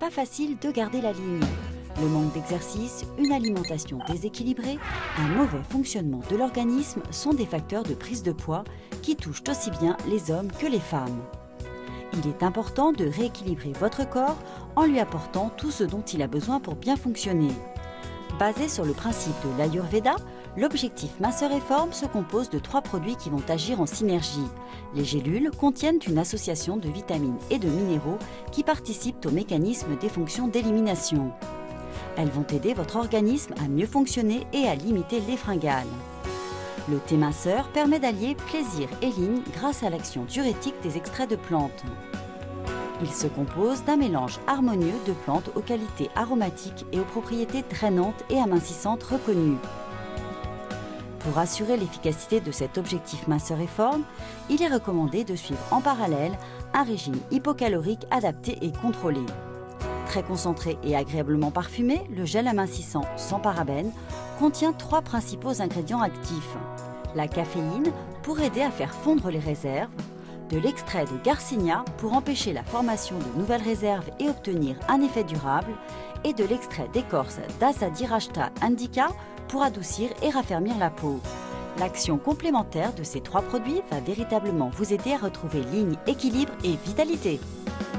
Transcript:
pas facile de garder la ligne. Le manque d'exercice, une alimentation déséquilibrée, un mauvais fonctionnement de l'organisme sont des facteurs de prise de poids qui touchent aussi bien les hommes que les femmes. Il est important de rééquilibrer votre corps en lui apportant tout ce dont il a besoin pour bien fonctionner. Basé sur le principe de l'Ayurveda, l'objectif minceur et forme se compose de 3 produits qui vont agir en synergie. Les gélules contiennent une association de vitamines et de minéraux qui participent au mécanisme des fonctions d'élimination. Elles vont aider votre organisme à mieux fonctionner et à limiter les fringales. Le thé minceur permet d'allier plaisir et ligne grâce à l'action diurétique des extraits de plantes. Il se compose d'un mélange harmonieux de plantes aux qualités aromatiques et aux propriétés drainantes et amincissantes reconnues. Pour assurer l'efficacité de cet objectif minceur et forme, il est recommandé de suivre en parallèle un régime hypocalorique adapté et contrôlé. Très concentré et agréablement parfumé, le gel amincissant sans parabènes contient 3 principaux ingrédients actifs. La caféine pour aider à faire fondre les réserves, de l'extrait de Garcinia pour empêcher la formation de nouvelles réserves et obtenir un effet durable, et de l'extrait d'écorce d'Asadirachta indica pour adoucir et raffermir la peau. L'action complémentaire de ces 3 produits va véritablement vous aider à retrouver ligne, équilibre et vitalité.